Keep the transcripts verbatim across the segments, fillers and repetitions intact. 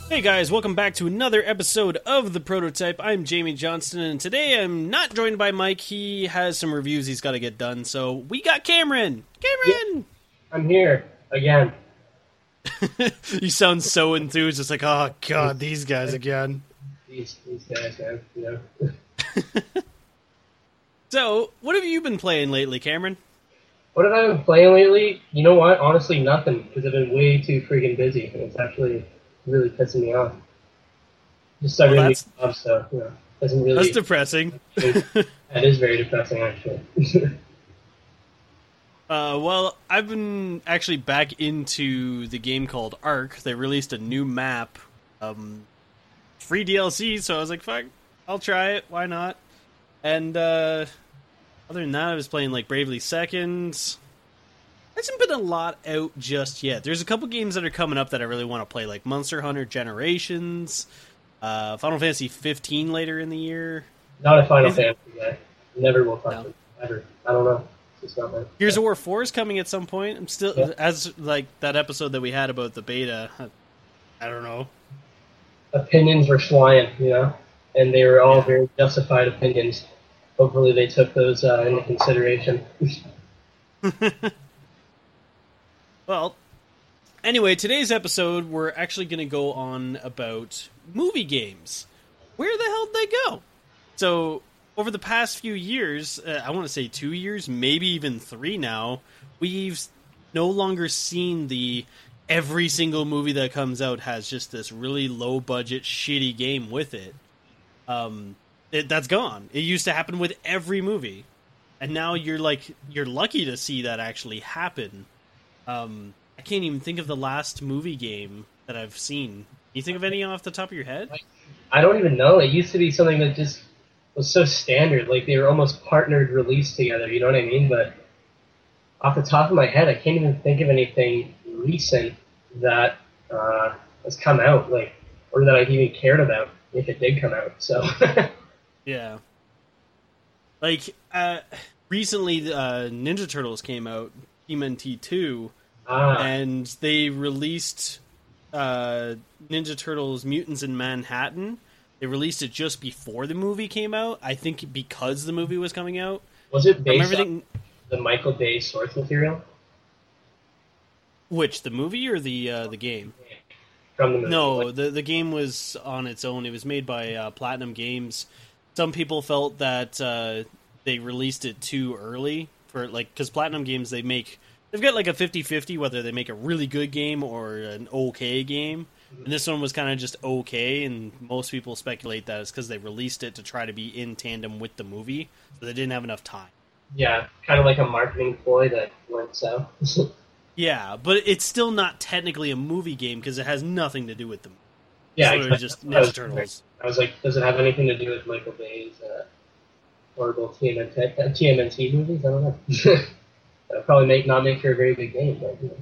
Hey guys, welcome back to another episode of The Prototype. I'm Jamie Johnston, and today I'm not joined by Mike. He has some reviews he's got to get done, so we got Cameron! Cameron! Yeah, I'm here, again. You sound so enthused, it's like, oh god, these guys again. These, these guys, man, you know. So, what have you been playing lately, Cameron? What have I been playing lately? You know what? Honestly, nothing, because I've been way too freaking busy, and it's actually really pissing me off. Just started Well, a new that's- job, so, you know, doesn't really... That's depressing. That is very depressing, actually. Uh, well, I've been actually back into the game called Ark. They released a new map, um, free D L C, so I was like, fuck, I'll try it, why not? And, uh, other than that, I was playing, like, Bravely Second. Hasn't been a lot out just yet. There's a couple games that are coming up that I really want to play, like Monster Hunter Generations, uh, Final Fantasy fifteen later in the year. Not a Final Is it- Fantasy guy. Never will touch No. it, ever. I don't know. It's just not my... Gears of War four is coming at some point. I'm still, Yeah. as, like, that episode that we had about the beta, I don't know. Opinions were flying, you know? And they were all Yeah. very justified opinions. Hopefully they took those uh, into consideration. Well, anyway, today's episode, we're actually going to go on about movie games. Where the hell did they go? So, over the past few years, uh, I want to say two years, maybe even three now, we've no longer seen the every single movie that comes out has just this really low-budget, shitty game with it. Um, it, that's gone. It used to happen with every movie. And now you're like, you're lucky to see that actually happen. Um, I can't even think of the last movie game that I've seen. You think of any off the top of your head? I don't even know. It used to be something that just was so standard. Like, they were almost partnered released together, you know what I mean? But off the top of my head, I can't even think of anything recent that uh, has come out, like, or that I even cared about if it did come out. So, Yeah. Like, uh, recently, uh, Ninja Turtles came out, T M N T two, ah, and they released uh, Ninja Turtles Mutants in Manhattan. They released it just before the movie came out, I think because the movie was coming out. was it From based everything... on the Michael Bay source material? Which, the movie or the uh, the game? From the movie? No, Like, the the game was on its own. It was made by uh, Platinum Games. Some people felt that uh, they released it too early for like because Platinum Games they make they've got like a fifty-fifty whether they make a really good game or an okay game. And this one was kind of just okay, and most people speculate that it's because they released it to try to be in tandem with the movie, so they didn't have enough time. yeah, kind of like a marketing ploy that went south. Yeah, but it's still not technically a movie game because it has nothing to do with them. Yeah, It's literally exactly. just That's what I Ninja was Turtles. I was like, does it have anything to do with Michael Bay's uh, horrible T M N T, uh, T M N T movies? I don't know. That'll probably make not make for a very good game, but you know.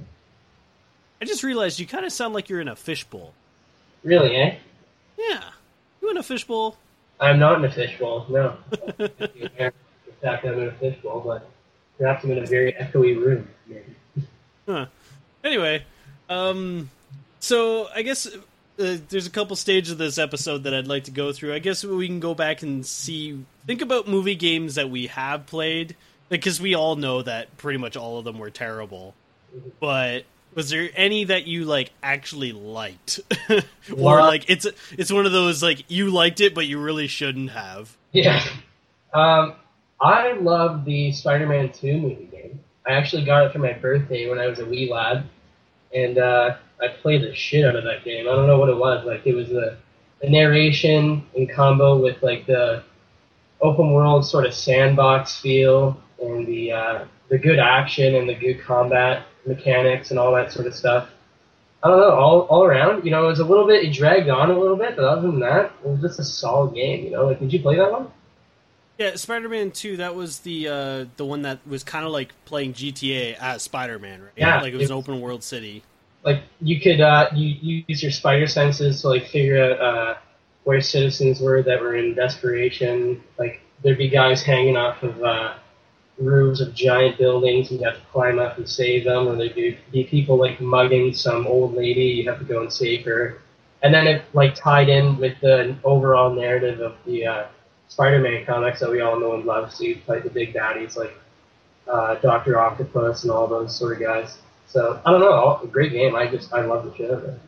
I just realized you kind of sound like you're in a fishbowl. Really, eh? Yeah, you in a fishbowl? I'm not in a fishbowl, no. In fact, I'm in a fishbowl, but perhaps I'm in a very echoey room. Maybe. Huh. Anyway, um, so I guess uh, there's a couple stages of this episode that I'd like to go through. I guess we can go back and see, think about movie games that we have played, because we all know that pretty much all of them were terrible. But was there any that you like actually liked, or What? like it's it's one of those like you liked it but you really shouldn't have? Yeah. Um, I love the Spider-Man two movie game. I actually got it for my birthday when I was a wee lad, and uh, I played the shit out of that game. I don't know what it was. Like, it was the, the narration in combo with, like, the open world sort of sandbox feel, and the uh, the good action and the good combat mechanics and all that sort of stuff. I don't know, all all around, you know, it was a little bit, it dragged on a little bit, but other than that, it was just a solid game, you know? Like, did you play that one? Yeah, Spider-Man two, that was the uh, the one that was kind of like playing G T A as Spider-Man, right? Yeah, Like it was it- an open world city. Like, you could uh, you, you use your spider senses to, like, figure out uh, where citizens were that were in desperation. Like, there'd be guys hanging off of uh, roofs of giant buildings, and you have to climb up and save them, or there'd be, be people, like, mugging some old lady, you have to go and save her. and then it like tied in with the overall narrative of the uh, Spider-Man comics that we all know and love. So you fight the big baddies like uh, Doctor Octopus and all those sort of guys. So I don't know, a great game. I just I love the shit out of it.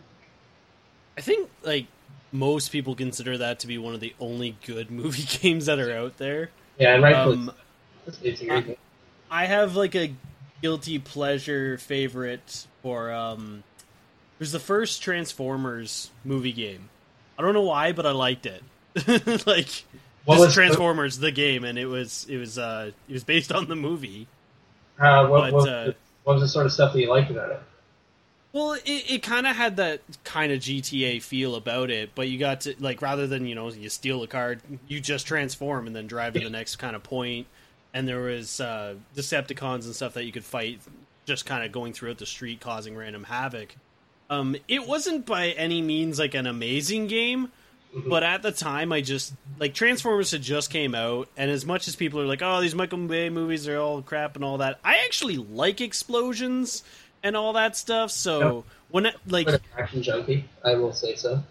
I think like most people consider that to be one of the only good movie games that are out there. Yeah, and rightfully, Um, it's, it's a great game. I have like a guilty pleasure favorite for um there's the first Transformers movie game. I don't know why, but I liked it. like What just was- Transformers the game, and it was it was uh it was based on the movie. Uh, what, but, what, uh, what was the sort of stuff that you liked about it? Well, it, it kind of had that kind of G T A feel about it, but you got to, like, rather than, you know, you steal a car, you just transform and then drive to the next kind of point. And there was uh, Decepticons and stuff that you could fight, just kind of going throughout the street, causing random havoc. Um, it wasn't by any means, like, an amazing game, Mm-hmm. but at the time, I just, like, Transformers had just came out, and as much as people are like, oh, these Michael Bay movies are all crap and all that, I actually like explosions and all that stuff, so Yep. when it, like, An action junkie, I will say so.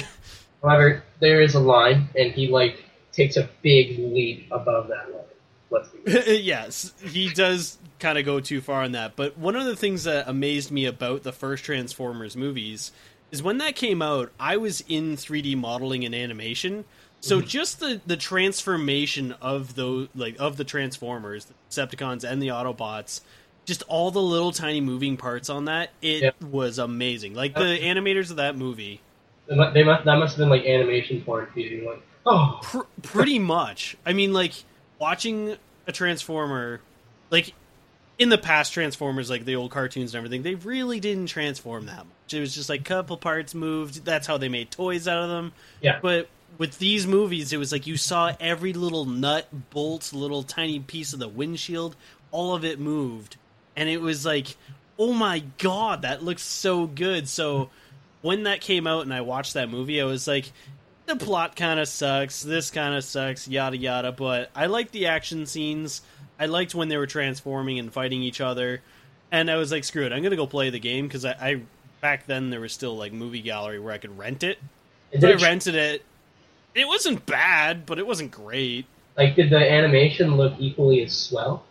However, there is a line, and he like takes a big leap above that line. Let's be real. yes, he does kind of go too far on that. But one of the things that amazed me about the first Transformers movies is when that came out, I was in three D modeling and animation. So Mhm. just the, the transformation of those, like of the Transformers, the Decepticons, and the Autobots, just all the little tiny moving parts on that, it Yep. was amazing. Like the animators of that movie, They mu- they must, that must have been like animation porn for you. Like, oh, Pr- pretty much. I mean, like, watching a Transformer, like, in the past Transformers, like the old cartoons and everything, they really didn't transform that much. It was just, like, a couple parts moved. That's how they made toys out of them. yeah. But with these movies, it was like you saw every little nut, bolt, little tiny piece of the windshield, all of it moved. And it was like, oh my god, that looks so good. So when that came out and I watched that movie, I was like, the plot kind of sucks, this kind of sucks, yada yada, but I liked the action scenes. I liked when they were transforming and fighting each other. And I was like, screw it, I'm going to go play the game, because I, I back then there was still like Movie Gallery where I could rent it. And So I did it- rented it. It wasn't bad, but it wasn't great. like, did the animation look equally as swell?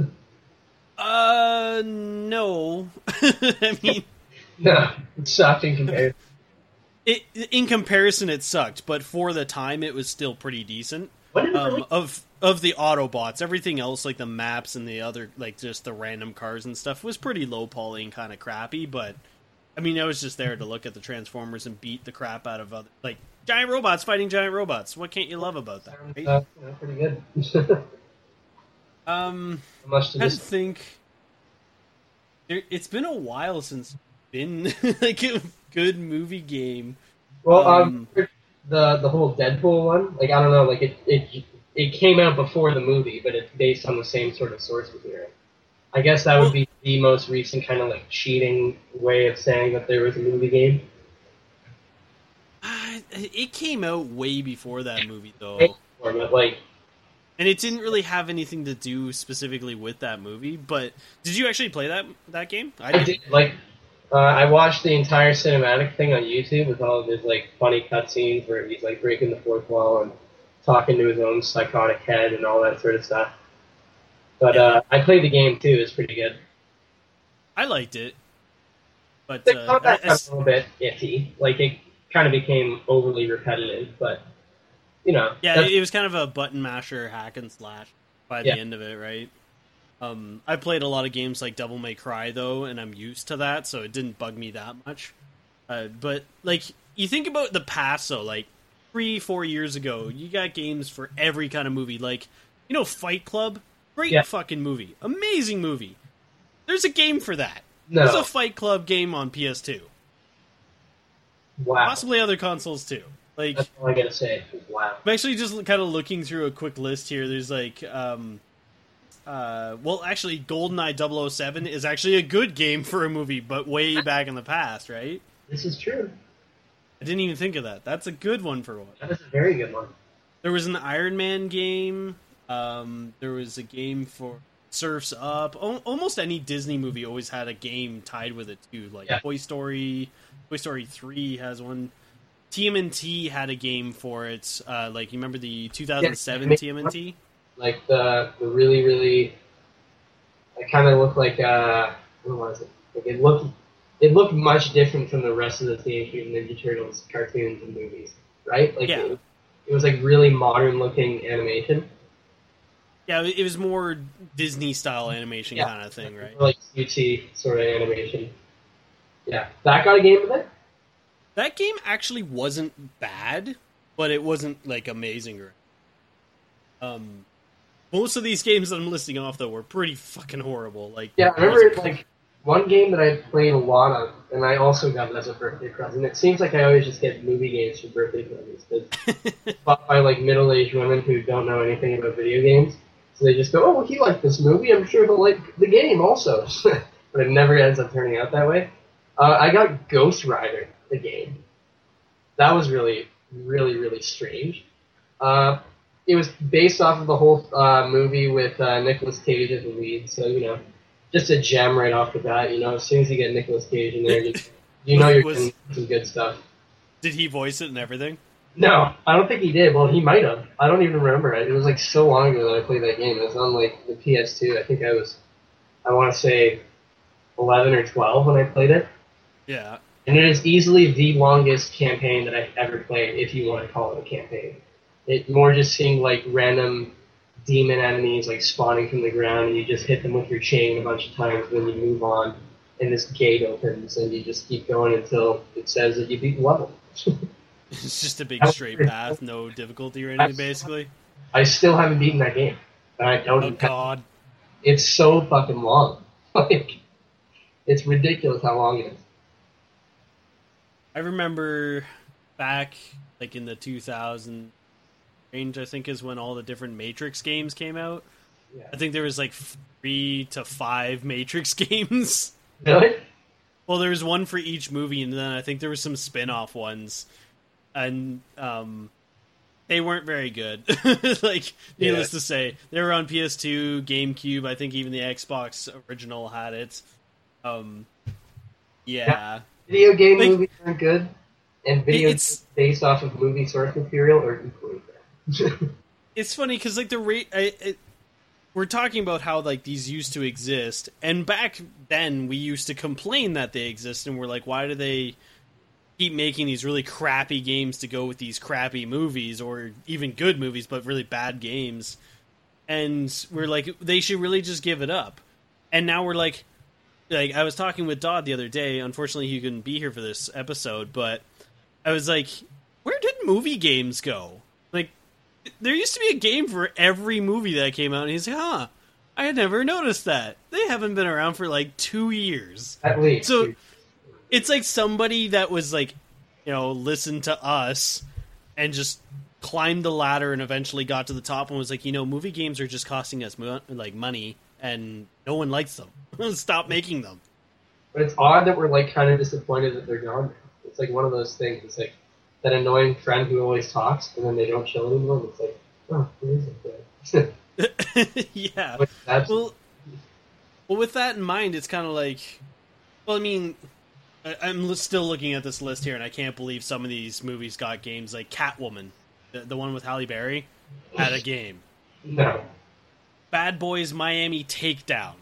Uh, no. I mean, No, it sucked in comparison. it in comparison, it sucked, but for the time, it was still pretty decent. When did it Um, release? of of the Autobots, everything else, like the maps and the other, like just the random cars and stuff, was pretty low poly and kind of crappy. But I mean, I was just there to look at the Transformers and beat the crap out of other, like giant robots fighting giant robots. What can't you love about that? Sounds, Right? uh, you know, pretty good. Um. Much to I this. think there, it's been a while since been like a good movie game. Well, um, um, the the whole Deadpool one, like I don't know, like it it it came out before the movie, but it's based on the same sort of source material. I guess that would be the most recent kind of like cheating way of saying that there was a movie game. Uh, it came out way before that movie though, But like, and it didn't really have anything to do specifically with that movie. But did you actually play that that game? I did like uh, I watched the entire cinematic thing on YouTube with all of his like funny cutscenes where he's like breaking the fourth wall and talking to his own psychotic head and all that sort of stuff. But uh, I played the game too; it's pretty good. I liked it, but The uh, combat I- I- got a little bit iffy. Like it kind of became overly repetitive, but you know, yeah, that's- it was kind of a button masher hack and slash by the Yeah. end of it, right? Um, I played a lot of games like Devil May Cry though, and I'm used to that, so it didn't bug me that much. Uh, but like, you think about the past, though, like three, four years ago, you got games for every kind of movie. Like, you know, Fight Club, great Yeah. fucking movie, amazing movie. There's a game for that. no, There's a Fight Club game on P S two, wow. possibly other consoles too. Like, That's all I gotta say. Wow. I'm actually just kind of looking through a quick list here. There's like, um, uh, well, actually, GoldenEye double oh seven is actually a good game for a movie, but way back in the past, right? This is true. I didn't even think of that. That's a good one for one. That is a very good one. There was an Iron Man game. Um, there was a game for Surf's Up. O- almost any Disney movie always had a game tied with it too. Like Yeah. Toy Story, Toy Story three has one. T M N T had a game for it. Uh, like, you remember the two thousand seven Yeah, T M N T? Like the the really really, it kind of looked like uh, what was it? Like it looked it looked much different from the rest of the Teenage Mutant Ninja Turtles cartoons and movies, right? Like Yeah. it, it was like really modern looking animation. Yeah, it was more Disney style animation Yeah. kind of thing, right? Like U T sort of animation. Yeah, that got a game with it. That game actually wasn't bad, but it wasn't like amazing. Or um, most of these games that I'm listing off though were pretty fucking horrible. Like, Yeah, I remember like one game that I played a lot of, and I also got it as a birthday present. It seems like I always just get movie games for birthday presents. It's bought by like middle-aged women who don't know anything about video games, so they just go, "Oh, well, he liked this movie. I'm sure he'll like the game also." But it never ends up turning out that way. Uh, I got Ghost Rider, the game. That was really, really, really strange. Uh, it was based off of the whole uh, movie with uh, Nicolas Cage as the lead, so, you know, just a gem right off the bat. You know, as soon as you get Nicolas Cage in there, you, you know you're Was- getting some good stuff. Did he voice it and everything? No, I don't think he did. Well, he might have. I don't even remember it. It was like so long ago that I played that game. It was on like the P S two. I think I was, I want to say, eleven or twelve when I played it. Yeah. And it is easily the longest campaign that I've ever played, if you want to call it a campaign. It more just seemed like random demon enemies like spawning from the ground, and you just hit them with your chain a bunch of times, then you move on, and this gate opens, and you just keep going until it says that you beat the level. It's just a big straight path, no difficulty or anything, basically. I still haven't beaten that game. And I don't. Oh god. It's so fucking long. Like, it's ridiculous how long it is. I remember back, like, in the two thousand range, I think is when all the different Matrix games came out. Yeah. I think there was, like, three to five Matrix games. Really? Well, there was one for each movie, and then I think there were some spin-off ones. And, um... they weren't very good. Like, needless Yeah. to say. They were on P S two, GameCube, I think even the Xbox original had it. Um, yeah. Video game Like- movies aren't good, and video It's- games based off of movie source material are equally bad. It's funny, because, like, the rate... I, it, we're talking about how, like, these used to exist, and back then we used to complain that they exist, and we're like, why do they keep making these really crappy games to go with these crappy movies, or even good movies, but really bad games? And we're like, they should really just give it up. And now we're like, like, I was talking with Dodd the other day, unfortunately he couldn't be here for this episode, but I was like, where did movie games go? Like, there used to be a game for every movie that came out, and he's like, huh, I had never noticed that. They haven't been around for like two years. At least. So it's like somebody that was like, you know, listened to us and just climbed the ladder and eventually got to the top and was like, you know, movie games are just costing us mo- like money and no one likes them. Stop making them. But it's odd that we're like kind of disappointed that they're gone now. It's like one of those things. It's like that annoying friend who always talks and then they don't show anymore. And it's like, oh, where is it? Yeah. But that's Well, well, with that in mind, it's kind of like, well, I mean, I- I'm li- still looking at this list here, and I can't believe some of these movies got games. Like Catwoman, the, the one with Halle Berry, had a game. no. Bad Boys Miami Takedown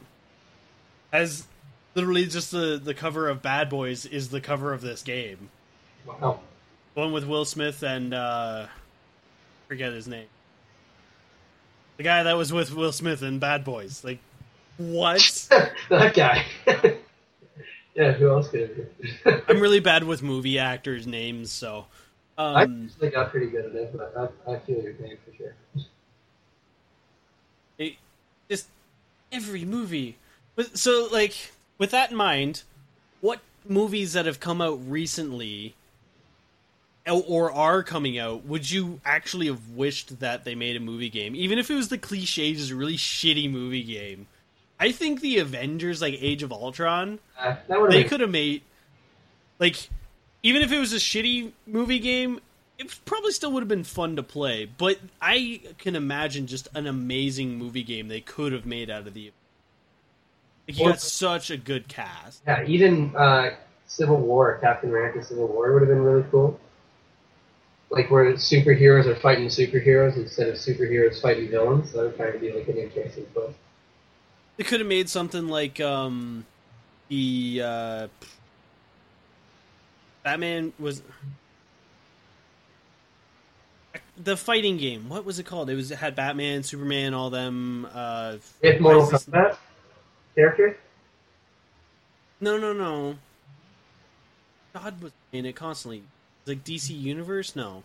has literally just the, the cover of Bad Boys is the cover of this game. Wow. One with Will Smith and uh, forget his name. The guy that was with Will Smith in Bad Boys. Like, what? That guy. Yeah, who else could it be? I'm really bad with movie actors' names, so. I Um, actually got pretty good at it, but I, I feel your pain for sure. it, just every movie. But so, like, with that in mind, what movies that have come out recently or are coming out would you actually have wished that they made a movie game, even if it was the cliche, just a really shitty movie game? I think the Avengers, like Age of Ultron, Uh, that would they have could have made, like, even if it was a shitty movie game, it probably still would have been fun to play. But I can imagine just an amazing movie game they could have made out of the. Like, you Or- got such a good cast. Yeah, even uh, Civil War, Captain America Civil War would have been really cool. like where superheroes are fighting superheroes instead of superheroes fighting villains. That would kind of be like an interesting twist. They could have made something like um, the uh, Batman was the fighting game. What was it called? It was it had Batman, Superman, all them. Uh, If Mortal Kombat character? No, no, no. God was in it constantly. Like D C Universe? No.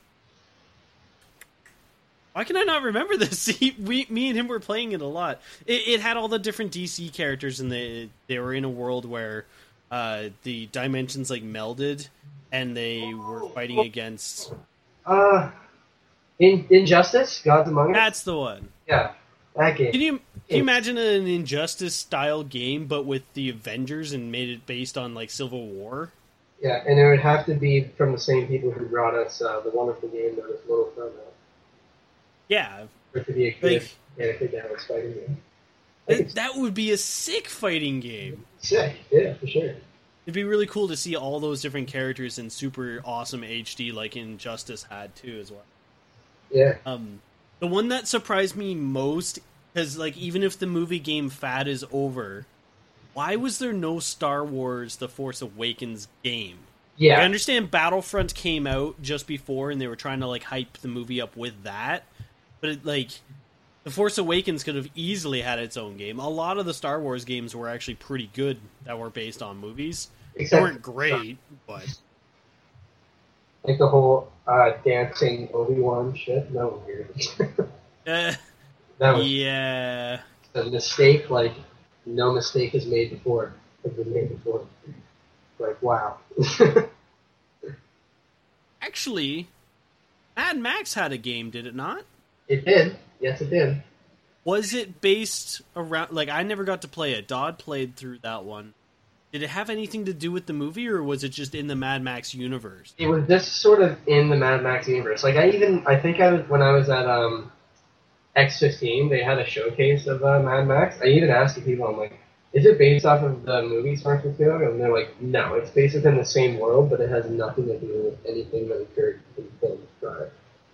Why can I not remember this? He, we, me and him were playing it a lot. It, it had all the different D C characters, and they they were in a world where uh, the dimensions like melded, and they were fighting against. Uh, in Injustice, Gods Among Us. That's the one. Yeah, that game. Can you can you imagine an Injustice style game, but with the Avengers and made it based on like Civil War? Yeah, and it would have to be from the same people who brought us uh, the wonderful game known as Mortal Kombat. Yeah, For it to be a good like, character down fighting game. That, that would be a sick fighting game. Sick, yeah, for sure. It'd be really cool to see all those different characters in super awesome H D like Injustice had too as well. Yeah. Um, the one that surprised me most, because like even if the movie game fad is over, why was there no Star Wars The Force Awakens game? Yeah. Like, I understand Battlefront came out just before and they were trying to like hype the movie up with that, but it, like The Force Awakens could have easily had its own game. A lot of the Star Wars games were actually pretty good that were based on movies. Except, they weren't great, but like the whole uh, dancing Obi-Wan shit. That was weird. uh, that was yeah, a mistake. Like no mistake is made before. Has been made before. Like wow. actually, Mad Max had a game, did it not? It did. Yes, it did. Was it based around... Like, I never got to play it. Dodd played through that one. Did it have anything to do with the movie, or was it just in the Mad Max universe? It was just sort of in the Mad Max universe. Like, I even... I think I was... When I was at um, X fifteen, they had a showcase of uh, Mad Max. I even asked the people, I'm like, is it based off of the movie Star Wars? And they're like, no, it's based within the same world, but it has nothing to do with anything that occurred in the film prior.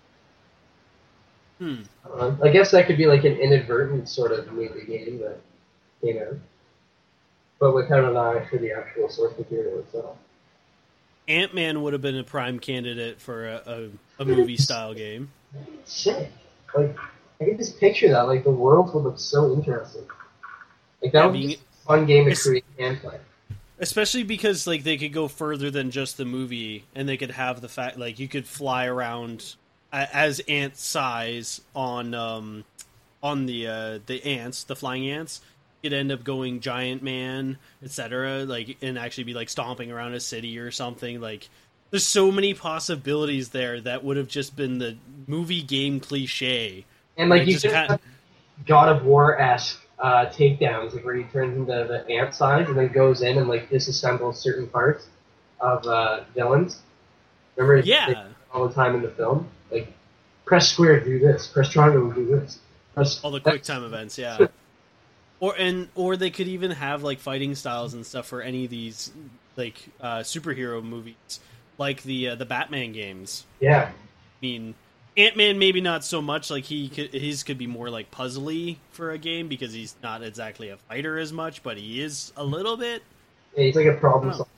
Hmm. Uh, I guess that could be like an inadvertent sort of movie game that came out, but without an eye for the actual source material itself. Ant-Man would have been a prime candidate for a, a, a movie-style game. Sick. Like, I can just picture that. Like, the world would look so interesting. Like, that Yeah, would being, be a fun game to create and play. Especially because, like, they could go further than just the movie, and they could have the fact, like, you could fly around as ant size on um, on the uh, the ants, the flying ants. You'd end up going Giant Man, et cetera. Like, and actually be like stomping around a city or something. Like, there's so many possibilities there that would have just been the movie game cliche. And like, you just could kind have God of War-esque uh, takedowns, like where he turns into the ant size and then goes in and like disassembles certain parts of uh, villains. Remember? Yeah. They, all the time in the film. Like, press square, do this. Press triangle, do this. Press all the quick time events, yeah. Or and or they could even have like fighting styles and stuff for any of these like uh, superhero movies, like the uh, the Batman games. Yeah. I mean, Ant-Man maybe not so much. Like he could, his could be more like puzzly for a game because he's not exactly a fighter as much, but he is a little bit. Yeah, he's like a problem solver.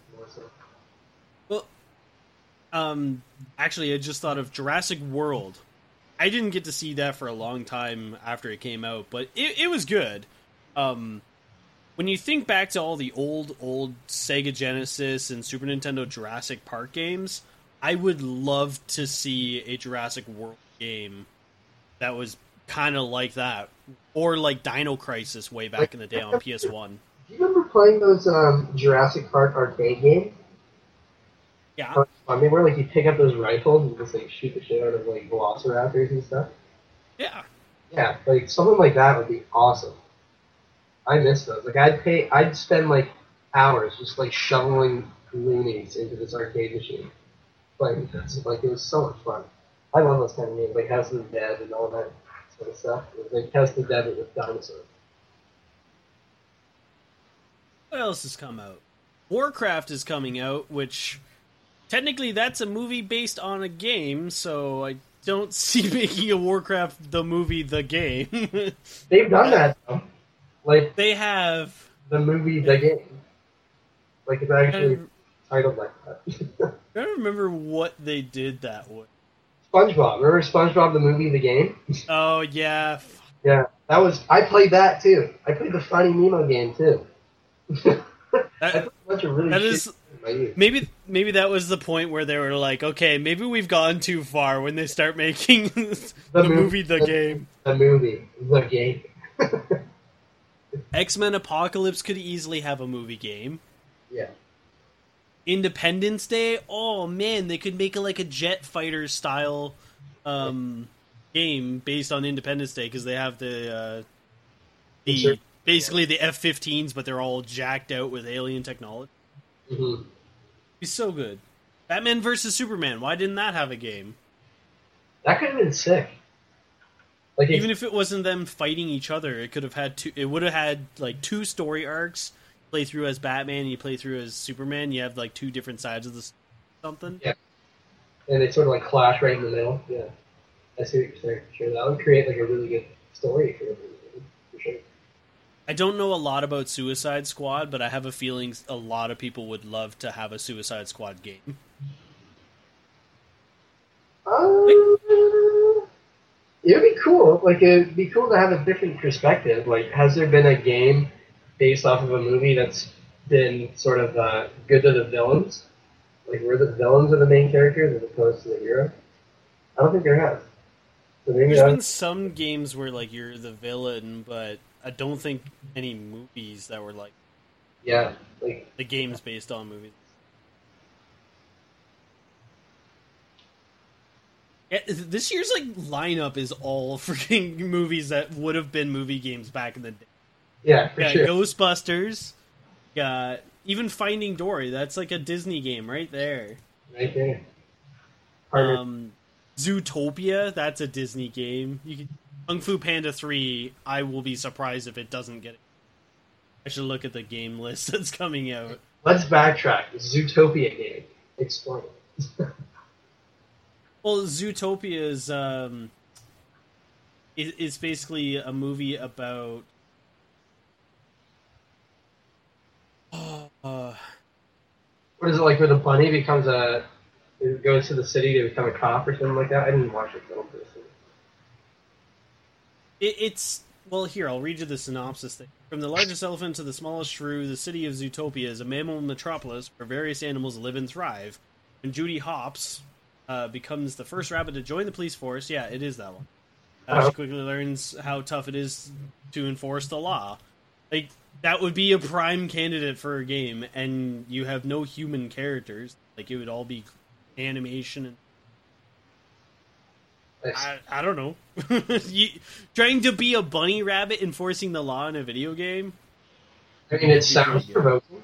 Well, um, actually, I just thought of Jurassic World. I didn't get to see that for a long time after it came out, but it, it was good. Um, when you think back to all the old, old Sega Genesis and Super Nintendo Jurassic Park games, I would love to see a Jurassic World game that was kind of like that. Or like Dino Crisis way back in the day on P S one. Do you remember playing those um, Jurassic Park arcade games? Yeah. I mean, where like you pick up those rifles and just like shoot the shit out of like velociraptors and stuff. Yeah. Yeah, like something like that would be awesome. I miss those. Like I'd pay, I'd spend like hours just like shoveling loonies into this arcade machine, playing this. Like it was so much fun. I love those kind of games, like House of the Dead and all that sort of stuff. It was like House of the Dead but with dinosaurs. What else has come out? Warcraft is coming out, which technically that's a movie based on a game, so I don't see making a Warcraft the movie the game. They've done that, though. Like, they have... the movie the game. Like, it's actually titled like that. I don't remember what they did that with. SpongeBob. Remember SpongeBob the movie the game? Oh, yeah. Yeah. That was... I played that, too. I played the Finding Nemo game, too. That, a bunch of really that is... Maybe maybe that was the point where they were like, okay, maybe we've gone too far when they start making the, the movie, movie the, the game. The movie the game. X-Men Apocalypse could easily have a movie game. Yeah. Independence Day, oh man, they could make a, like a jet fighter style um, game based on Independence Day because they have the uh, the sure. basically the F fifteens, but they're all jacked out with alien technology. Mm-hmm. He's so good. Batman versus Superman. Why didn't that have a game? That could have been sick. Like even if it wasn't them fighting each other, it could have had two. It would have had like two story arcs. Play through as Batman, and you play through as Superman. You have like two different sides of this something. Yeah, and they sort of like clash right in the middle. Yeah, I see what you're saying. Sure, that would create like a really good story for everything. For sure. I don't know a lot about Suicide Squad, but I have a feeling a lot of people would love to have a Suicide Squad game. Um, it would be cool. Like, it would be cool to have a different perspective. Like, has there been a game based off of a movie that's been sort of uh, good to the villains? Like, where the villains are the main characters as opposed to the hero? I don't think there has. So maybe There's been some games where, like, you're the villain, but I don't think any movies that were like yeah, like the games based on movies. Yeah, this year's like lineup is all freaking movies that would have been movie games back in the day. Yeah, for got sure. Ghostbusters, got even Finding Dory. That's like a Disney game right there. Right there. Um, Zootopia. That's a Disney game. You could. Kung Fu Panda three, I will be surprised if it doesn't get it. I should look at the game list that's coming out. Let's backtrack. Zootopia game. Explain. Well, Zootopia is, um, is, is basically a movie about... Oh, uh, what is it like where the bunny becomes a... It goes to the city to become a cop or something like that? I didn't watch the film for this one. It, it's well. Here, I'll read you the synopsis thing. From the largest elephant to the smallest shrew, the city of Zootopia is a mammal metropolis where various animals live and thrive. When Judy Hopps uh, becomes the first rabbit to join the police force, yeah, it is that one. Uh, she quickly learns how tough it is to enforce the law. Like that would be a prime candidate for a game, and you have no human characters. Like it would all be animation and. I, I don't know. you, trying to be a bunny rabbit enforcing the law in a video game? I mean, it sounds provoking.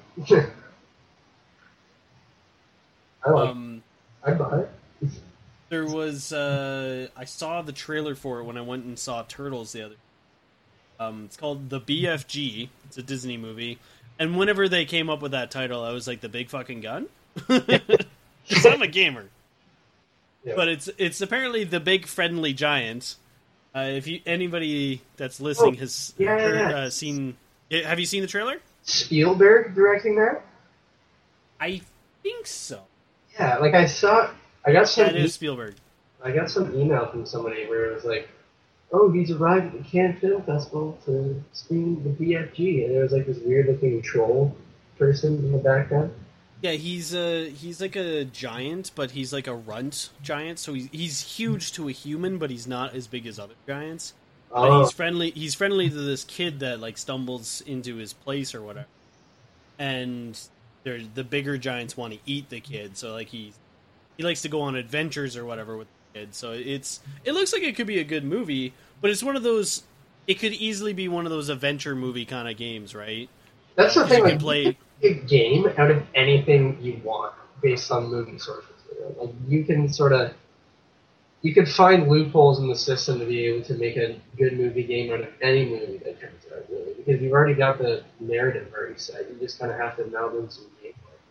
I like um, I'd buy it. There was... Uh, I saw the trailer for it when I went and saw Turtles the other um, It's called The B F G. It's a Disney movie. And whenever they came up with that title, I was like, the big fucking gun? Because I'm a gamer. Yeah. But it's it's apparently the big friendly giant. Uh, if you anybody that's listening oh, has yeah, heard, yeah, yeah. Uh, seen, have you seen the trailer? Spielberg directing that? I think so. Yeah, like I saw, I got some. That is Spielberg. I got some email from somebody where it was like, "Oh, he's arrived at the Cannes Film Festival to screen the B F G," and there was like this weird looking troll person in the background. Yeah, he's a he's like a giant, but he's like a runt giant. So he's he's huge to a human, but he's not as big as other giants. Oh. But he's friendly. He's friendly to this kid that like stumbles into his place or whatever. And they're, the bigger giants want to eat the kid, so like he he likes to go on adventures or whatever with the kid. So it's it looks like it could be a good movie, but it's one of those. It could easily be one of those adventure movie kind of games, right? That's the thing. You like, can play. A game out of anything you want based on movie sources. Like you can sort of, you could find loopholes in the system to be able to make a good movie game out of any movie that comes out, really, because you've already got the narrative already set. You just kind of have to meld in some gameplay.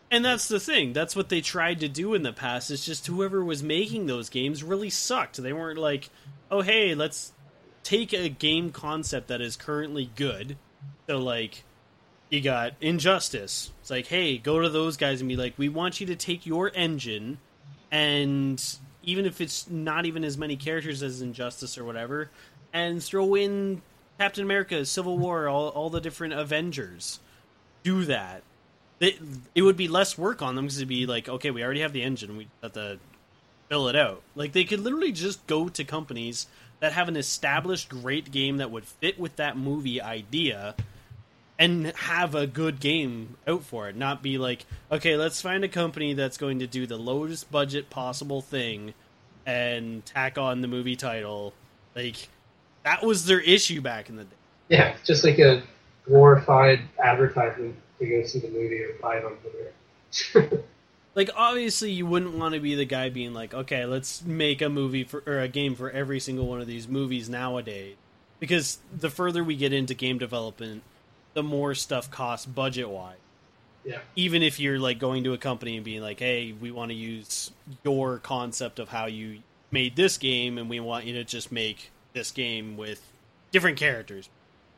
And that's the thing. That's what they tried to do in the past. It's just whoever was making those games really sucked. They weren't like, oh, hey, let's take a game concept that is currently good. So, like, you got Injustice. It's like, hey, go to those guys and be like, we want you to take your engine, and even if it's not even as many characters as Injustice or whatever, and throw in Captain America, Civil War, all, all the different Avengers. Do that. It, it would be less work on them because it'd be like, okay, we already have the engine, we have to fill it out. Like, they could literally just go to companies that have an established great game that would fit with that movie idea and have a good game out for it. Not be like, okay, let's find a company that's going to do the lowest budget possible thing and tack on the movie title. Like, that was their issue back in the day. Yeah, just like a glorified advertisement to go see the movie or buy it on Twitter. Like, obviously, you wouldn't want to be the guy being like, okay, let's make a movie for or a game for every single one of these movies nowadays. Because the further we get into game development, the more stuff costs budget-wise. Yeah. Even if you're, like, going to a company and being like, hey, we want to use your concept of how you made this game, and we want you to just make this game with different characters.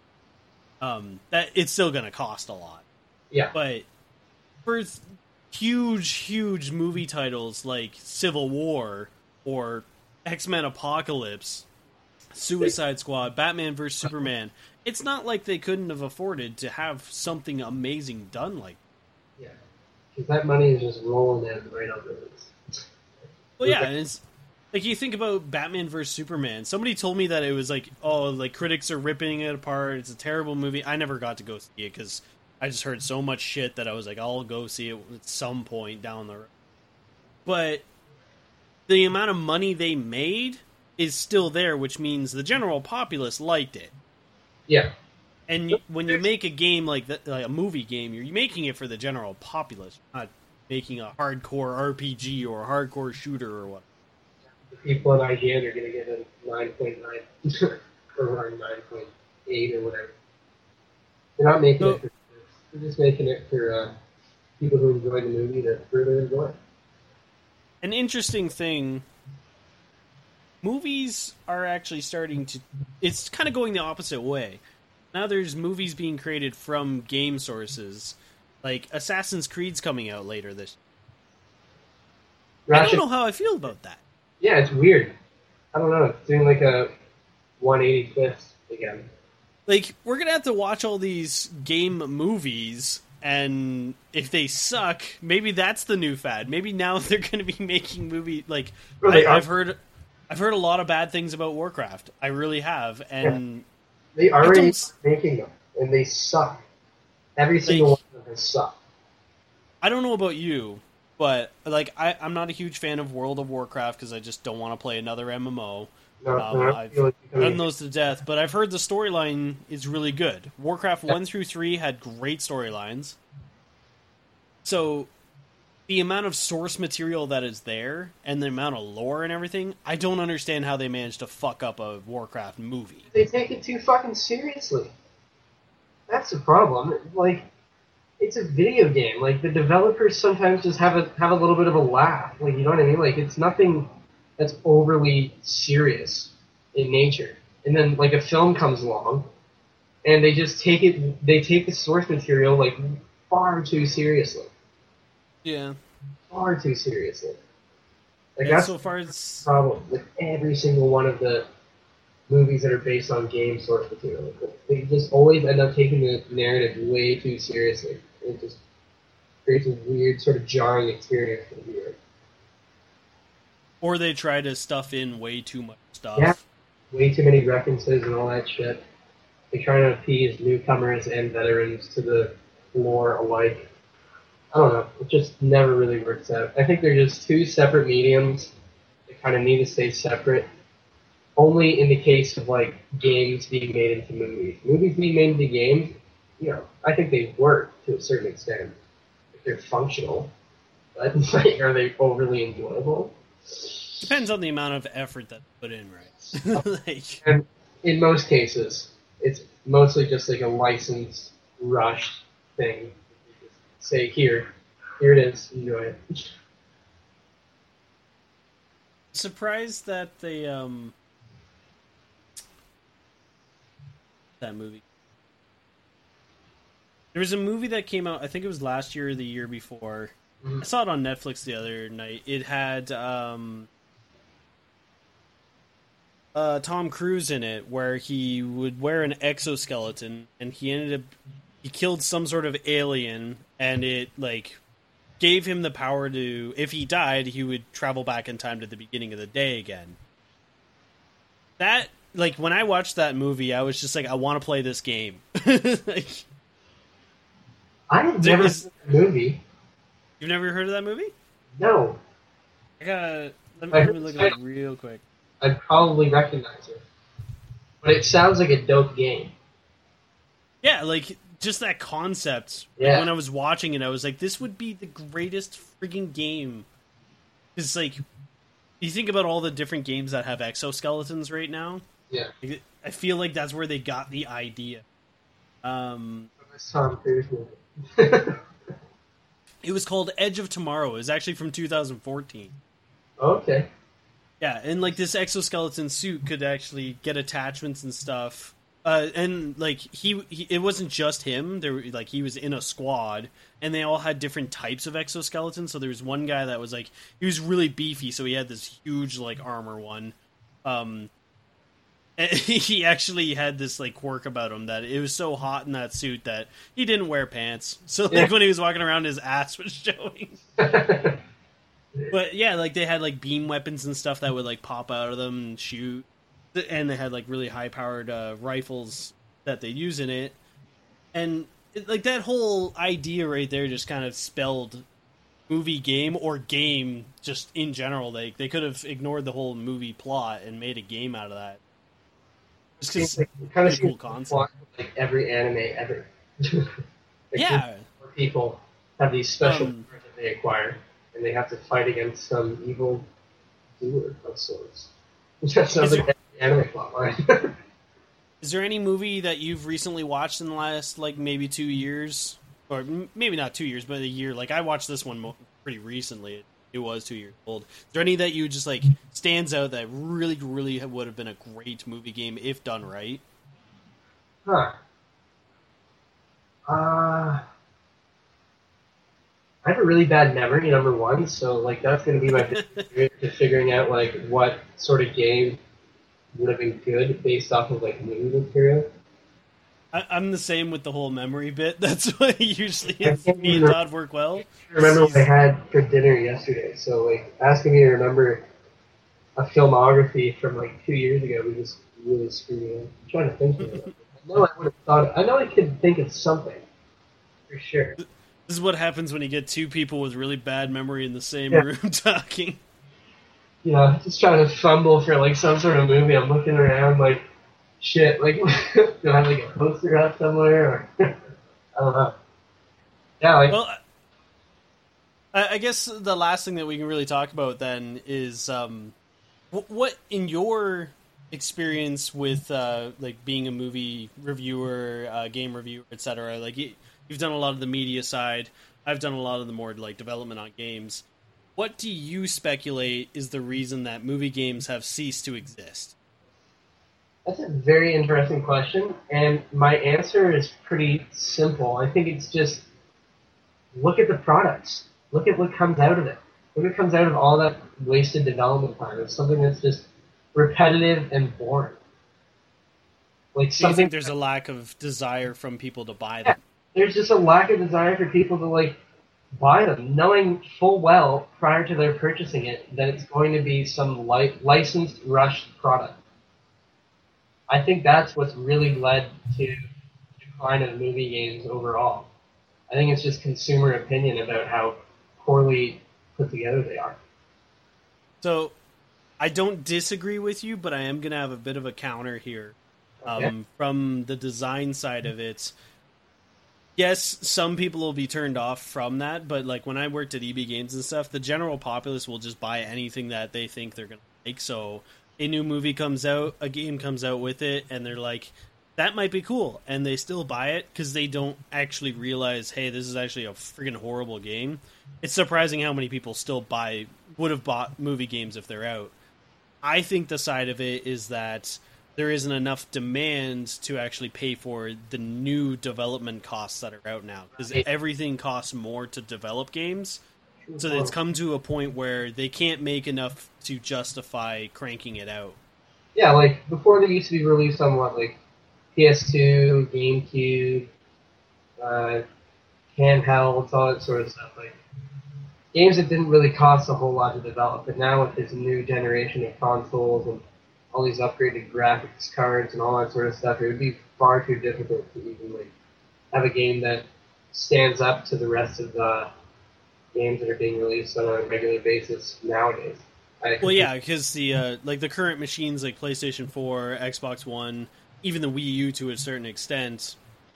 Um, that it's still going to cost a lot. Yeah. But for huge, huge movie titles like Civil War or X-Men Apocalypse, Suicide Squad, Batman versus Superman, it's not like they couldn't have afforded to have something amazing done like that. Yeah. Because that money is just rolling in right on release. Well, yeah, and it's like you think about Batman versus Superman. Somebody told me that it was like, oh, like critics are ripping it apart. It's a terrible movie. I never got to go see it because I just heard so much shit that I was like, I'll go see it at some point down the road. But the amount of money they made is still there, which means the general populace liked it. Yeah. And you, when you make a game like that, like a movie game, you're making it for the general populace, not making a hardcore R P G or a hardcore shooter or what. The people at I G N are going to get a nine point nine or nine point eight or whatever. They're not making so, it for They're just making it for uh, people who enjoy the movie to further enjoy it. An interesting thing, movies are actually starting to... It's kind of going the opposite way. Now there's movies being created from game sources. Like, Assassin's Creed's coming out later this year. I don't know how I feel about that. Yeah, it's weird. I don't know. It's doing like a one eighty twist again. Like, we're going to have to watch all these game movies, and if they suck, maybe that's the new fad. Maybe now they're going to be making movie like Bro, I, I've heard I've heard a lot of bad things about Warcraft. I really have. And yeah. They already making them, and they suck. Every single like, one of them has sucked. I don't know about you, but like I, I'm not a huge fan of World of Warcraft because I just don't want to play another M M O. No, um, no, I've like done those to death, but I've heard the storyline is really good. Warcraft yeah. one through three had great storylines. So, the amount of source material that is there, and the amount of lore and everything, I don't understand how they managed to fuck up a Warcraft movie. They take it too fucking seriously. That's the problem. Like, it's a video game. Like, the developers sometimes just have a have a little bit of a laugh. Like, you know what I mean? Like, it's nothing that's overly serious in nature. And then, like, a film comes along, and they just take it, they take the source material, like, far too seriously. Yeah. Far too seriously. Like, yeah, that's so far it's... the problem with every single one of the movies that are based on game source material. They just always end up taking the narrative way too seriously. It just creates a weird, sort of jarring experience for the viewer. Or they try to stuff in way too much stuff. Yeah, way too many references and all that shit. They try to appease newcomers and veterans to the lore alike. I don't know. It just never really works out. I think they're just two separate mediums that kind of need to stay separate. Only in the case of, like, games being made into movies. Movies being made into games, you know, I think they work to a certain extent. If they're functional. But, like, are they overly enjoyable? Depends on the amount of effort that put in, right? like, and in most cases, it's mostly just like a licensed, rushed thing. Say, here, Here it is. Enjoy it. Surprised that they um that movie. There was a movie that came out. I think it was last year or the year before. Mhm. I saw it on Netflix the other night. It had um, uh, Tom Cruise in it, where he would wear an exoskeleton, and he ended up he killed some sort of alien, and it like gave him the power to, if he died, he would travel back in time to the beginning of the day again. That like when I watched that movie, I was just like, I want to play this game. Like, I have There never is- seen the movie. you've never heard of that movie? No, I gotta let I me, let heard me look the it up title. real quick. I'd probably recognize it. But it sounds like a dope game. Yeah, like just that concept. Yeah. When I was watching it, I was like, this would be the greatest freaking game. It's like, you think about all the different games that have exoskeletons right now. Yeah. Like, I feel like that's where they got the idea. Um, I saw Tom Cruise movie. it was called Edge of Tomorrow. It was actually from two thousand fourteen. Okay. Yeah, and like this exoskeleton suit could actually get attachments and stuff. Uh, and like he, he, it wasn't just him. There, were- like he was in a squad, and they all had different types of exoskeletons. So there was one guy that was like he was really beefy, so he had this huge like armor one. Um, and he actually had this like quirk about him that it was so hot in that suit that he didn't wear pants. So like Yeah. when he was walking around, his ass was showing. But yeah, like they had like beam weapons and stuff that would like pop out of them and shoot, and they had like really high powered uh, rifles that they use in it, and it, like that whole idea right there just kind of spelled movie game or game just in general. Like they could have ignored the whole movie plot and made a game out of that. Just Seems 'cause- like, it kind of pretty cool seems like concept. plot of, like every anime ever. Like, yeah, where people have these special Um, powers that they acquire, and they have to fight against some evil doer of sorts. That sounds Is like every anime plot line. is there any movie that you've recently watched in the last like maybe two years, or m- maybe not two years, but a year? Like I watched this one mo- pretty recently. It was two years old. Is there any that you just like stands out that really, really would have been a great movie game if done right? Huh. Uh, I have a really bad memory, number one, so like that's going to be my big secret to figuring out like what sort of game would have been good based off of like movie material. I, I'm the same with the whole memory bit. That's why usually I it's, can't me and remember- Todd work well. I remember what I had for dinner yesterday, so like asking me to remember a filmography from like two years ago we just really screwed me up. I'm trying to think of it. I know I would have thought I know I could think of something. For sure. This is what happens when you get two people with really bad memory in the same Yeah. room talking. You know, just trying to fumble for like some sort of movie. I'm looking around like shit, like do I have like a poster up somewhere or I don't know. Yeah, like Well, I, I guess the last thing that we can really talk about then is um, wh- what in your experience with uh, like being a movie reviewer, uh, game reviewer, et cetera. Like you, you've done a lot of the media side. I've done a lot of the more like development on games. What do you speculate is the reason that movie games have ceased to exist? that's a very interesting question, and my answer is pretty simple. I think it's just look at the products. Look at what comes out of it. Look what comes out of all that wasted development time. It's something that's just repetitive and boring. Like Do you something think there's a lack of desire from people to buy them? there's just a lack of desire for people to like buy them, knowing full well prior to their purchasing it that it's going to be some li- licensed rushed product. I think that's what's really led to the decline of movie games overall. I think it's just consumer opinion about how poorly put together they are. So, I don't disagree with you, but I am going to have a bit of a counter here. Um, Okay. From the design side of it, yes, some people will be turned off from that, but like when I worked at E B Games and stuff, the general populace will just buy anything that they think they're going to like. So, a new movie comes out, a game comes out with it, and they're like, that might be cool, and they still buy it because they don't actually realize, hey, this is actually a friggin' horrible game. It's surprising how many people still buy, would have bought movie games if they're out. I think the side of it is that there isn't enough demand to actually pay for the new development costs that are out now, because everything costs more to develop games. So it's come to a point where they can't make enough to justify cranking it out. Yeah, like, before they used to be released on, what, like, P S two, GameCube, uh, handhelds, all that sort of stuff. Like, games that didn't really cost a whole lot to develop, but now with this new generation of consoles and all these upgraded graphics cards and all that sort of stuff, it would be far too difficult to even, like, have a game that stands up to the rest of the games that are being released on a regular basis nowadays. I well, yeah, because the uh, like the current machines like PlayStation four, Xbox One, even the Wii U to a certain extent,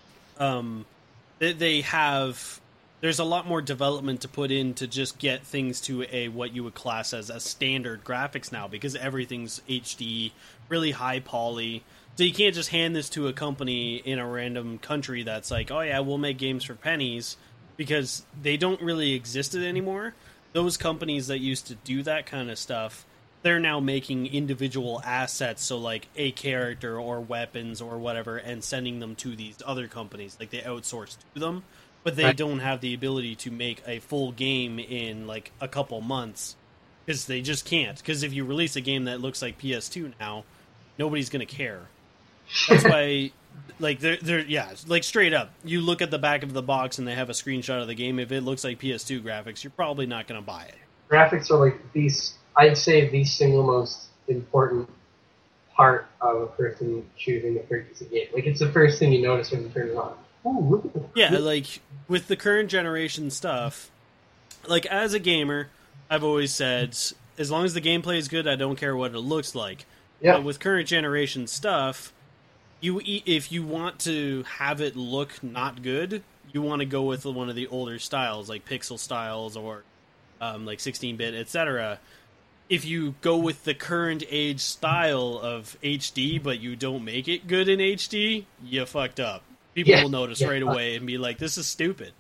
um, they, they have. There's a lot more development to put in to just get things to a what you would class as a standard graphics now, because everything's H D, really high poly. So you can't just hand this to a company in a random country that's like, oh yeah, we'll make games for pennies, because they don't really exist anymore. Those companies that used to do that kind of stuff, they're now making individual assets, so like a character or weapons or whatever, and sending them to these other companies. Like they outsource to them, but they right. don't have the ability to make a full game in like a couple months, because they just can't. Because if you release a game that looks like P S two now, nobody's going to care. That's why, like, they're, they're, yeah, like, straight up, you look at the back of the box and they have a screenshot of the game. If it looks like P S two graphics, you're probably not going to buy it. Graphics are, like, these, I'd say, the single most important part of a person choosing to purchase a game. Like, it's the first thing you notice when you turn it on. Ooh, yeah, like, with the current generation stuff, like, as a gamer, I've always said, as long as the gameplay is good, I don't care what it looks like. Yeah. But with current generation stuff, you if you want to have it look not good, you want to go with one of the older styles, like pixel styles or um, like sixteen-bit, et cetera. If you go with the current age style of H D, but you don't make it good in H D, you fucked up. People yeah. will notice yeah. right away and be like, this is stupid.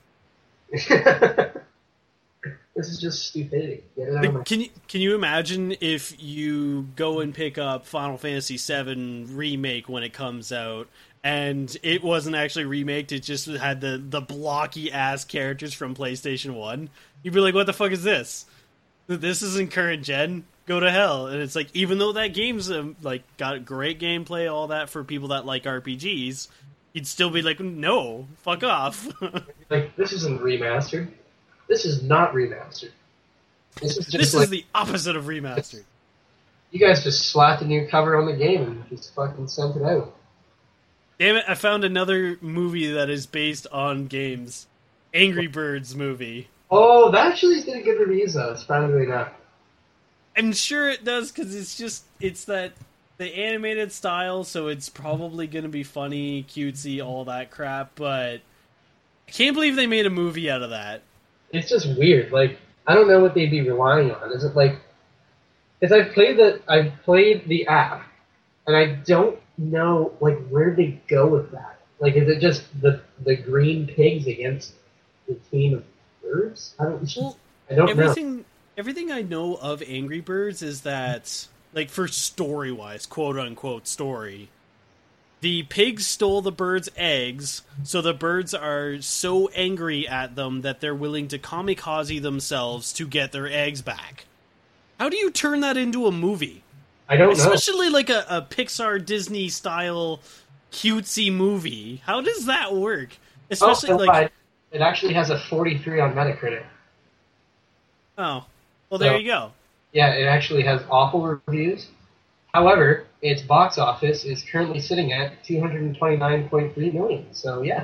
This is just stupidity. Like, can you can you imagine if you go and pick up Final Fantasy seven Remake when it comes out, and it wasn't actually remaked, it just had the, the blocky-ass characters from PlayStation one? You'd be like, what the fuck is this? This isn't current gen? Go to hell. And it's like, even though that game's um, like got great gameplay, all that for people that like R P Gs, you'd still be like, no, fuck off. Like, this isn't remastered. This is not remastered. This is just This like, is the opposite of remastered. You guys just slapped a new cover on the game and just fucking sent it out. Damn it, I found another movie that is based on games. Angry Birds movie. Oh, that actually did good reviews, though. Surprisingly enough. I'm sure it does, because it's just, it's that, the animated style, so it's probably going to be funny, cutesy, all that crap, but I can't believe they made a movie out of that. It's just weird. Like, I don't know what they'd be relying on. Is it like, because I've played the, I've played the app, and I don't know, like, where they go with that. Like, is it just the the green pigs against the team of birds? I don't, Well, I don't everything, know. Everything I know of Angry Birds is that, like, for story-wise, quote-unquote story, the pigs stole the birds' eggs, so the birds are so angry at them that they're willing to kamikaze themselves to get their eggs back. How do you turn that into a movie? I don't know. Especially like a, a Pixar Disney style cutesy movie. How does that work? Especially oh, like it actually has a forty-three on Metacritic. Oh, well, there so, you go. Yeah, it actually has awful reviews. However, its box office is currently sitting at two hundred twenty-nine point three million. So yeah.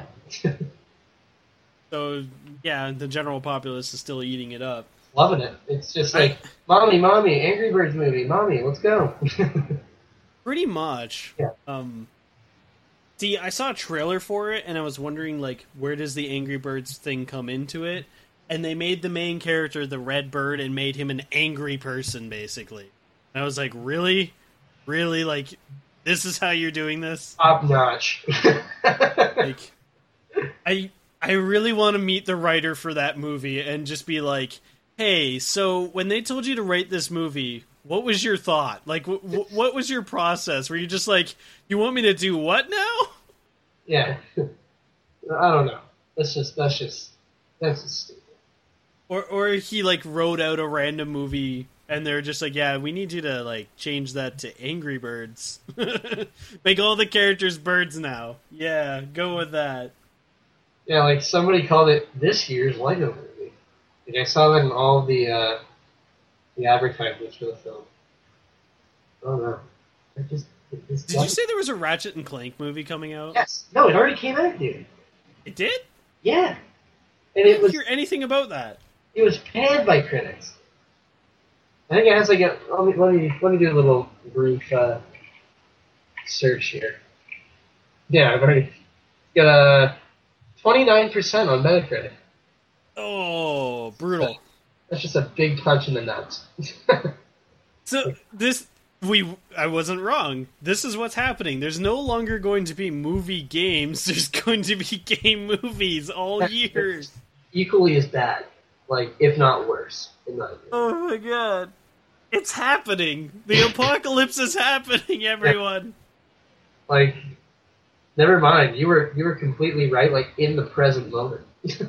So yeah, the general populace is still eating it up. Loving it. It's just like, mommy, mommy, Angry Birds movie, mommy, let's go. Pretty much. Yeah. Um, see, I saw a trailer for it, and I was wondering, like, where does the Angry Birds thing come into it? And they made the main character the red bird and made him an angry person, basically. And I was like, really? Really? Like, This is how you're doing this? Top notch. Like, I I really want to meet the writer for that movie and just be like, hey, so when they told you to write this movie, what was your thought? Like, w- w- what was your process? Were you just like, you want me to do what now? Yeah. I don't know. That's just, that's just, that's just stupid. Or, or he, like, wrote out a random movie, and they're just like, yeah, we need you to, like, change that to Angry Birds. Make all the characters birds now. Yeah, go with that. Yeah, like, somebody called it this year's Lego movie. Like, I saw that in all the, uh, the advertisements for the film. I don't know. I just, it just Did you say there was a Ratchet and Clank movie coming out? Yes. No, it already came out, dude. It did? Yeah. I And didn't it was hear anything about that. it was panned by critics. I think it has like a let me let me let me do a little brief uh, search here. Yeah, I've already got a twenty nine percent on Metacritic. Oh, brutal. That's just a big punch in the nuts. So this we I wasn't wrong. This is what's happening. There's no longer going to be movie games. There's going to be game movies all year. Equally as bad, like if not worse. In my opinion. Oh my god. It's happening. The apocalypse is happening, everyone. Like, never mind. You were you were completely right. Like in the present moment.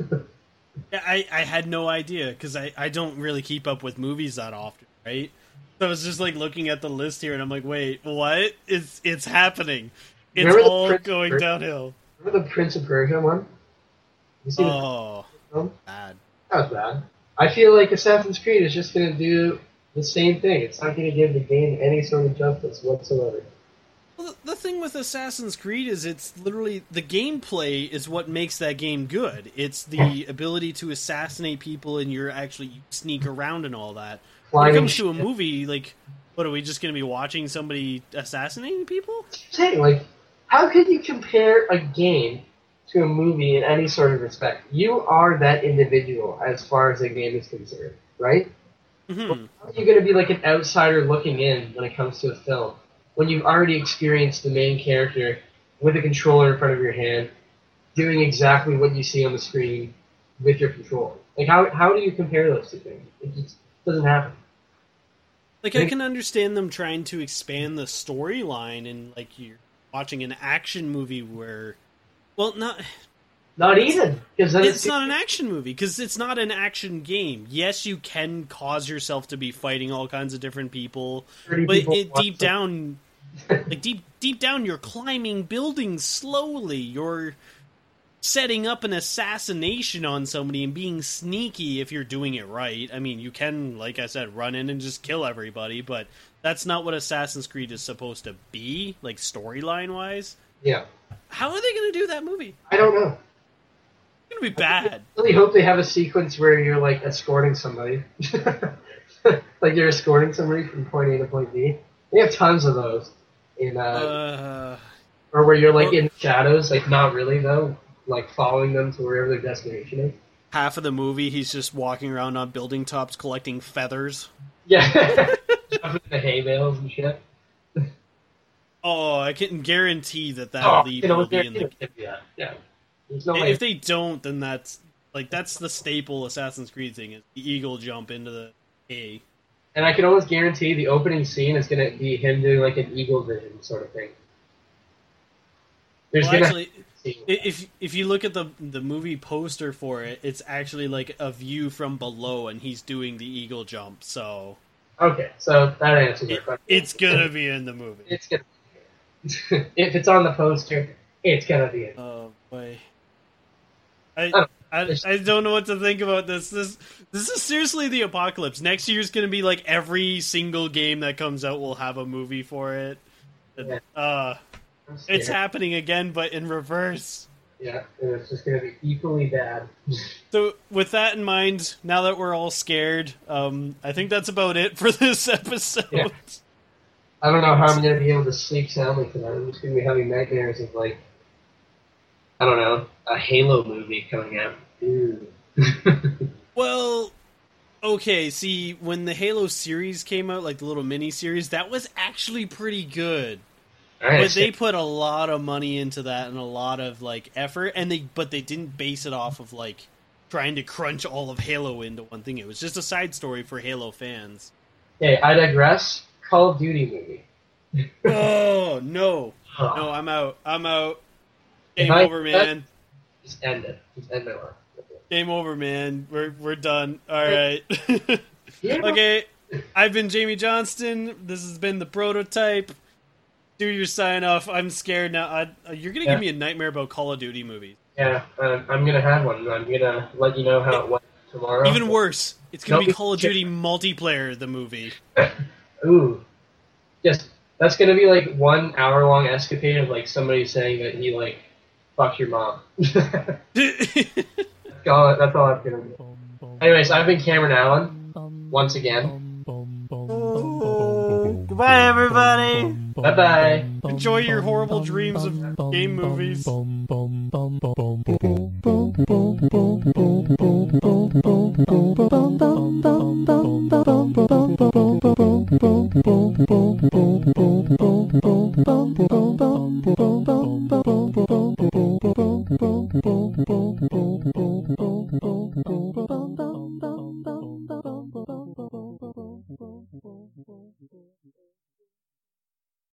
Yeah, I, I had no idea because I, I don't really keep up with movies that often, right? So I was just like looking at the list here and I'm like, wait, what? It's it's happening. It's Remember the all Prince going of- downhill. Remember the Prince of Persia one? You seen Oh, the film? bad. That was bad. I feel like Assassin's Creed is just going to do the same thing. It's not going to give the game any sort of justice whatsoever. Well, the thing with Assassin's Creed is it's literally the gameplay is what makes that game good. It's the ability to assassinate people and you're actually you sneak around and all that. When it Climbing comes to a shit. movie, like, what are we just going to be watching somebody assassinating people? Saying, like, how could you compare a game to a movie in any sort of respect? You are that individual as far as a game is concerned, right? Mm-hmm. How are you going to be like an outsider looking in when it comes to a film when you've already experienced the main character with a controller in front of your hand doing exactly what you see on the screen with your controller? Like, how how do you compare those two things? It just doesn't happen. Like, I can understand them trying to expand the storyline and, like, you're watching an action movie where... Well, not... Not even, because then It's not an action movie, because it's not an action game. Yes, you can cause yourself to be fighting all kinds of different people, thirty but people it, watch deep them. down... like, deep deep down, you're climbing buildings slowly. You're setting up an assassination on somebody and being sneaky if you're doing it right. I mean, you can, like I said, run in and just kill everybody, but that's not what Assassin's Creed is supposed to be, like, storyline-wise. Yeah, How are they going to do that movie? I don't know. It's going to be bad. I really hope they have a sequence where you're like escorting somebody, like you're escorting somebody from point A to point B. They have tons of those in, uh, Uh, or where you're like well- in the shadows, like not really though, like following them to wherever their destination is. half of the movie, he's just walking around on building tops collecting feathers. Yeah, jumping in the hay bales and shit. Oh, I can guarantee that that Oh, leap you know, will be they're in the... gonna give you that. Yeah, there's no way. If they don't, then that's like that's the staple Assassin's Creed thing is the eagle jump into the A. And I can almost guarantee the opening scene is gonna be him doing like an eagle vision sort of thing. There's Well, gonna actually, i- if if you look at the the movie poster for it, it's actually like a view from below, and he's doing the eagle jump. So okay, so that answers your it, question. it's gonna be in the movie. It's gonna. If it's on the poster, it's gonna be it. Oh boy, I, Oh, I I don't know what to think about this. This this is seriously the apocalypse. Next year's gonna be like every single game that comes out will have a movie for it. Yeah. Uh, I'm scared. it's happening again, but in reverse. Yeah, and it's just gonna be equally bad. So, with that in mind, now that we're all scared, um, I think that's about it for this episode. Yeah. I don't know how I'm gonna be able to sleep soundly tonight. I'm just gonna be having nightmares of like, I don't know, a Halo movie coming out. Ooh. Well, okay, see, when the Halo series came out, like the little mini series, that was actually pretty good. But they put a lot of money into that and a lot of like effort, and they but they didn't base it off of like trying to crunch all of Halo into one thing. It was just a side story for Halo fans. Hey, I digress. Call of Duty movie. Oh no, Oh. no, I'm out. I'm out. Game I- over, man. Just end it. Just end my life. Game over, man. We're we're done. All right. Yeah. Okay. I've been Jamie Johnston. This has been the Prototype. Do your sign off. I'm scared now. I, you're gonna Yeah. give me a nightmare about Call of Duty movies. Yeah, uh, I'm gonna have one. I'm gonna let you know how it went tomorrow. Even worse, it's gonna Nope. be Call of Duty multiplayer. The movie. Ooh, just that's gonna be like one hour long escapade of like somebody saying that he like fucked your mom. that's all. That's all I'm gonna do. Anyways, I've been Cameron Allen once again. Goodbye, everybody. Bye bye. Enjoy your horrible dreams of game movies. Thank you.